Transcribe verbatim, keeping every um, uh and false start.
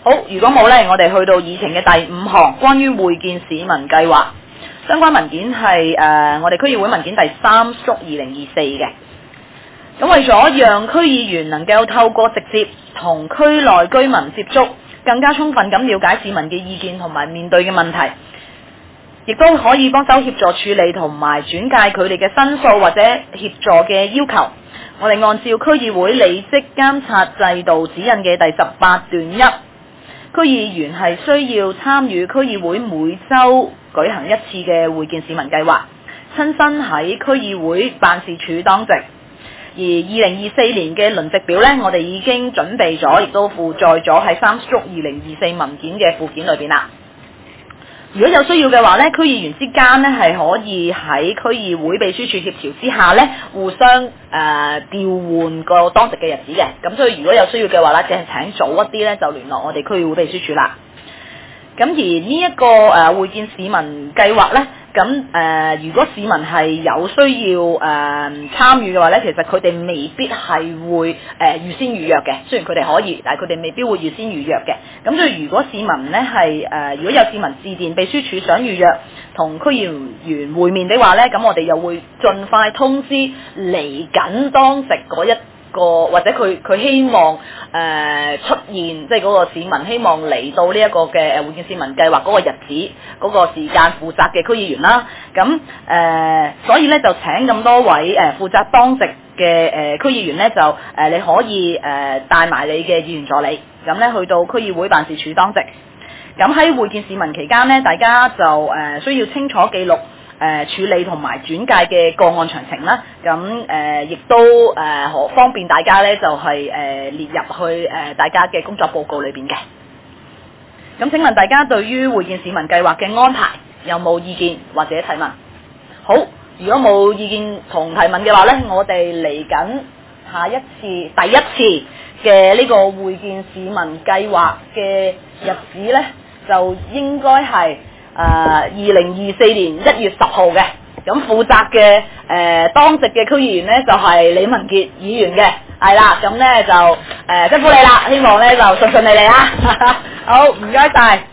好，如果冇呢，我哋去到議程嘅第五項，關於會見市民計劃相關文件係誒、呃、我哋區議會文件第三縮二零二四嘅。咁為咗讓區議員能夠透過直接同區內居民接觸，更加充分咁了解市民嘅意見同埋面對嘅問題，亦都可以幫手協助處理同埋轉介佢哋嘅申訴或者協助嘅要求。我哋按照區議會履職監察制度指引嘅第十八段一，區議員係需要參與區議會每週舉行一次嘅會見市民計劃，親身喺區議會辦事處當值。而二零二四年嘅輪值表呢，我哋已經準備咗，亦都附載咗喺三縮二零二四文件嘅附件裏邊啦。如果有需要嘅話呢，區議員之間呢係可以喺區議會秘書處協調之下呢，互相誒、呃、調換個當值嘅日子嘅。咁所以如果有需要嘅話呢，淨係請早一啲呢，就聯絡我哋區議會秘書處啦。咁而呢、這、一個誒、呃、會見市民計劃呢，咁誒、呃、如果市民係有需要誒、呃、參與嘅話呢，其實佢哋未必係會誒、呃、預先預約嘅。雖然佢哋可以，但係佢哋未必會預先預約嘅。咁所以如果市民呢係誒，如果有市民致電秘書處想預約同區議員會面的話呢，咁我哋又會盡快通知嚟緊當值嗰一個或者佢佢希望誒、呃、出現，即係嗰個市民希望嚟到呢一個嘅誒會見市民計劃嗰個日子嗰、嗰個時間負責嘅區議員啦。咁誒、呃，所以咧就請咁多位誒、呃、負責當值嘅誒、呃、區議員咧，就誒、呃、你可以誒、呃、帶埋你嘅議員助理，咁咧去到區議會辦事處當值。咁喺會見市民期間咧，大家就誒、呃、需要清楚記錄誒、呃、處理同埋轉介嘅個案詳情啦。咁誒亦都誒可、呃、方便大家咧，就係、是、誒、呃、列入去誒、呃、大家嘅工作報告裏邊嘅。咁請問大家對於會見市民計劃嘅安排有冇意見或者提問？好，如果冇意見同提問嘅話咧，我哋嚟緊下一次第一次嘅呢個會見市民計劃嘅日子咧，就應該係誒二零二四年一月十號嘅。咁負責嘅誒、呃、當值嘅區議員咧就係、是、李文傑議員嘅，係啦。咁咧就誒辛苦你啦，希望咧就順順利利啊！好，唔該晒。